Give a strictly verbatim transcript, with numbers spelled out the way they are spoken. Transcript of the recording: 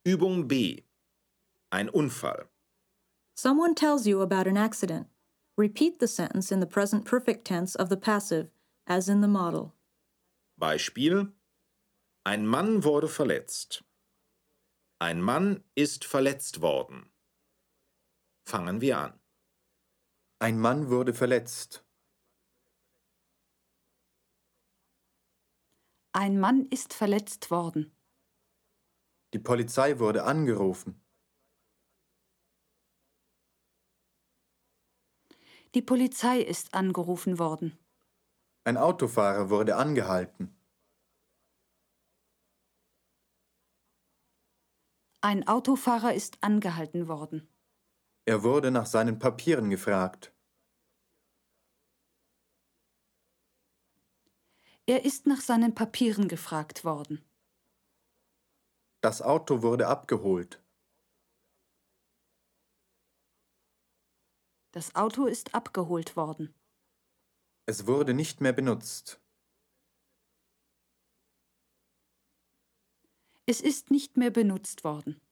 Übung B. Ein Unfall. Someone tells you about an accident. Repeat the sentence in the present perfect tense of the passive, as in the model. Beispiel: Ein Mann wurde verletzt. Ein Mann ist verletzt worden. Fangen wir an. Ein Mann wurde verletzt. Ein Mann ist verletzt worden. Die Polizei wurde angerufen. Die Polizei ist angerufen worden. Ein Autofahrer wurde angehalten. Ein Autofahrer ist angehalten worden. Er wurde nach seinen Papieren gefragt. Er ist nach seinen Papieren gefragt worden. Das Auto wurde abgeholt. Das Auto ist abgeholt worden. Es wurde nicht mehr benutzt. Es ist nicht mehr benutzt worden.